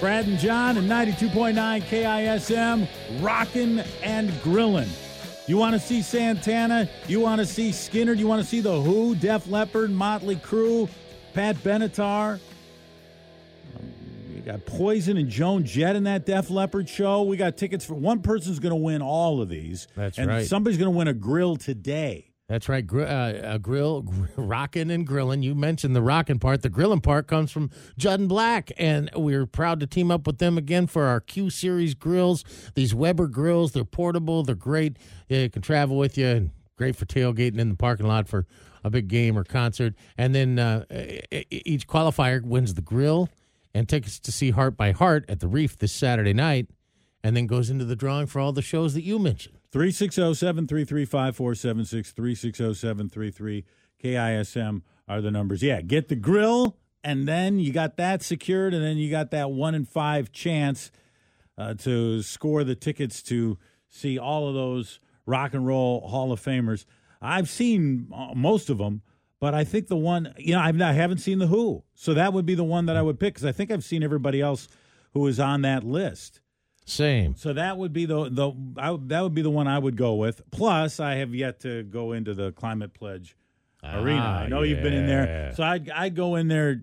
Brad and John and 92.9 KISM, rockin' and grillin'. You want to see Santana? You want to see Skinner? You want to see The Who, Def Leppard, Motley Crue, Pat Benatar? We got Poison and Joan Jett in that Def Leppard show. We got tickets for one person's going to win all of these. That's and right. Somebody's going to win a grill today. That's right. Rockin' and grillin'. You mentioned the rockin' part. The grillin' part comes from Judd and Black, and we're proud to team up with them again for our Q Series grills. These Weber grills, they're portable, they're great. You can travel with you, and great for tailgating in the parking lot for a big game or concert. And then each qualifier wins the grill and tickets to see Heart by Heart at the Reef this Saturday night, and then goes into the drawing for all the shows that you mentioned. 360-733-5476, 360-733-KISM are the numbers. Yeah, get the grill, and then you got that secured, and then you got that 1 in 5 chance to score the tickets to see all of those Rock and Roll Hall of Famers. I've seen most of them, but I think the one, I haven't seen The Who, so that would be the one that I would pick, because I think I've seen everybody else who is on that list. Same. So that would be that would be the one I would go with. Plus, I have yet to go into the Climate Pledge Arena. I know you've been in there, so I'd go in there.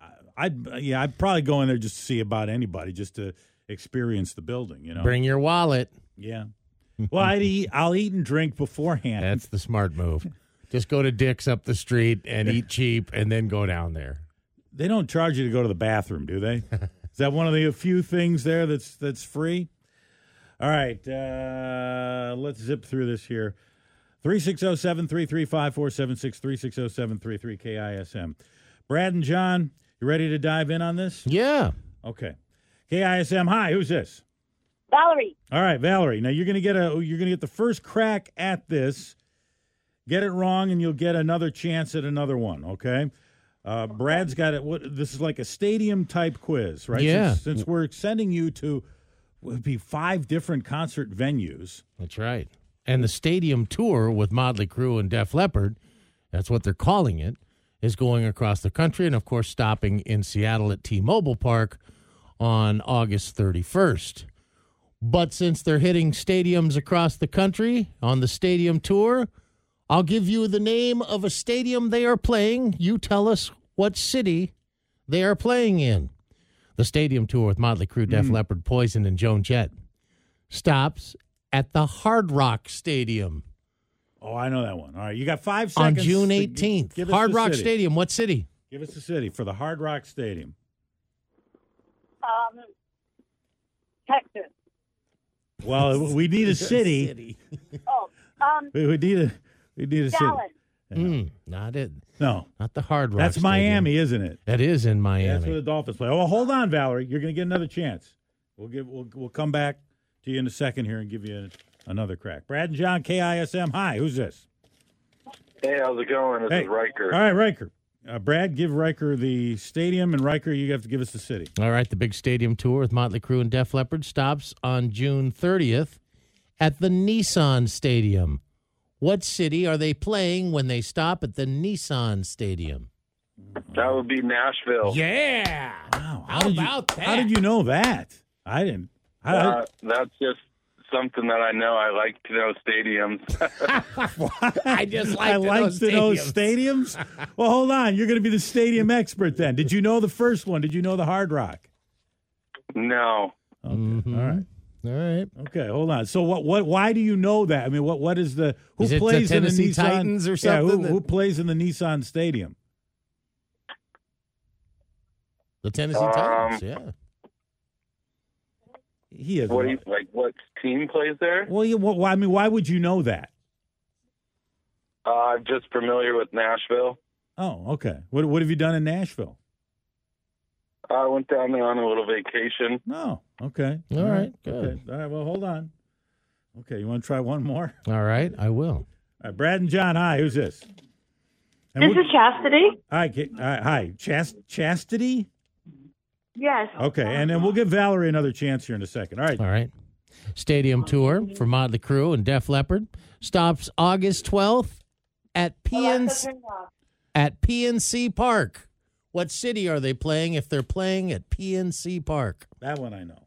I'd probably go in there just to see about anybody, just to experience the building. Bring your wallet. Yeah. Well, I'll eat and drink beforehand. That's the smart move. Just go to Dick's up the street and eat cheap, and then go down there. They don't charge you to go to the bathroom, do they? Is that one of the few things there that's free? All right, let's zip through this here. 360-733-5476, 360-733-KISM. Brad and John, you ready to dive in on this? Yeah. Okay. KISM, hi, who's this? Valerie. All right, Valerie. Now you're gonna get the first crack at this. Get it wrong, and you'll get another chance at another one. Okay. Brad's got it. This is like a stadium type quiz, right? Yeah. Since we're sending you to would be 5 different concert venues. That's right. And the stadium tour with Motley Crue and Def Leppard, that's what they're calling it, is going across the country and, of course, stopping in Seattle at T-Mobile Park on August 31st. But since they're hitting stadiums across the country on the stadium tour, I'll give you the name of a stadium they are playing. You tell us what city they are playing in. The stadium tour with Motley Crue, Def Leppard, Poison, and Joan Jett stops at the Hard Rock Stadium. Oh, I know that one. All right, you got 5 seconds. On June 18th. Hard Rock Stadium. What city? Give us the city for the Hard Rock Stadium. Texas. Well, we need a city. We need a Dallas. city. Not it. No. Not the Hard Rock That's Stadium. Miami, isn't it? That is in Miami. That's where the Dolphins play. Oh, hold on, Valerie. You're going to get another chance. We'll come back to you in a second here and give you another crack. Brad and John, KISM. Hi, who's this? Hey, how's it going? This is Riker. All right, Riker. Brad, give Riker the stadium, and Riker, you have to give us the city. All right, the big stadium tour with Motley Crue and Def Leppard stops on June 30th at the Nissan Stadium. What city are they playing when they stop at the Nissan Stadium? That would be Nashville. Yeah. Wow. How about that? How did you know that? I didn't. That's just something that I know. I like to know stadiums. I just like I like to know stadiums. Well, hold on. You're going to be the stadium expert then. Did you know the first one? Did you know the Hard Rock? No. Okay. Mm-hmm. All right. All right. Okay, hold on. So what? Why do you know that? I mean, what is the who Is it plays the in the Tennessee Nissan Titans or Yeah, something? who plays in the Nissan Stadium? The Tennessee Titans. Yeah. He is. What team plays there? Well, I mean, why would you know that? I'm just familiar with Nashville. Oh, okay. What have you done in Nashville? I went down there on a little vacation. Oh, okay. All right, good. Okay. All right, well, hold on. Okay, you want to try one more? All right, I will. All right, Brad and John, hi. Who's this? This is Chastity. Hi. Chastity? Yes. Okay, and then we'll give Valerie another chance here in a second. All right. All right. Stadium tour for Motley Crue and Def Leppard stops August 12th at PNC Park. What city are they playing if they're playing at PNC Park? That one I know.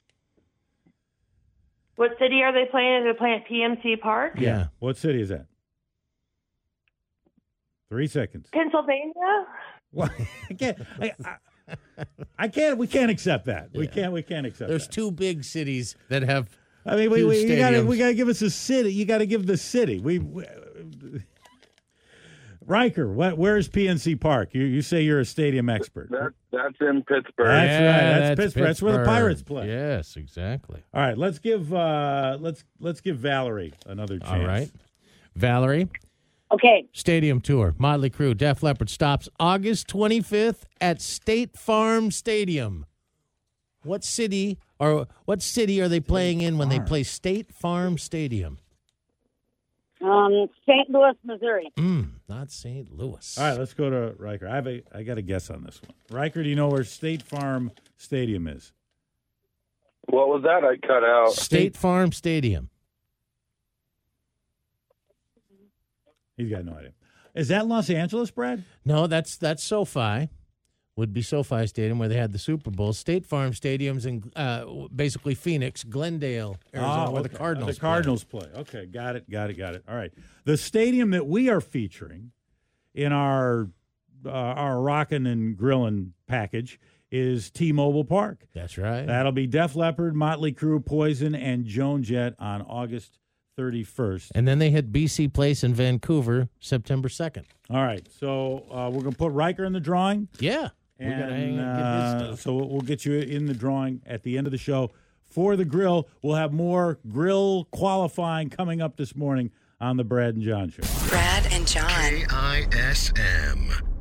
What city are they playing? Are they playing at PMC Park? Yeah. What city is that? 3 seconds. Pennsylvania? Well, I can't. We can't accept that. We can't accept. There's that. 2 big cities that have. I mean, two you gotta stadiums. give us a city. You got to give the city. Riker, where's PNC Park? You say you're a stadium expert. That's in Pittsburgh. That's Yeah, right. That's Pittsburgh. That's where the Pirates play. Yes, exactly. All right, let's give Valerie another chance. All right, Valerie. Okay. Stadium tour. Motley Crue, Def Leppard stops August 25th at State Farm Stadium. What city are they playing in when they play State Farm Stadium? St. Louis, Missouri. Not St. Louis. All right, let's go to Riker. I got a guess on this one. Riker, do you know where State Farm Stadium is? What was that? I cut out. State Farm Stadium. He's got no idea. Is that Los Angeles, Brad? No, that's SoFi. Would be SoFi Stadium where they had the Super Bowl. State Farm Stadium's in basically Phoenix, Glendale, Arizona, where the Cardinals The Cardinals play. Okay, got it. All right. The stadium that we are featuring in our Rockin' and Grillin' package is T-Mobile Park. That's right. That'll be Def Leppard, Motley Crue, Poison, and Joan Jett on August 31st. And then they hit BC Place in Vancouver September 2nd. All right, so we're going to put Riker in the drawing. Yeah. We're going to hang and get his stuff. So we'll get you in the drawing at the end of the show for the grill. We'll have more grill qualifying coming up this morning on the Brad and John Show. Brad and John. KISM.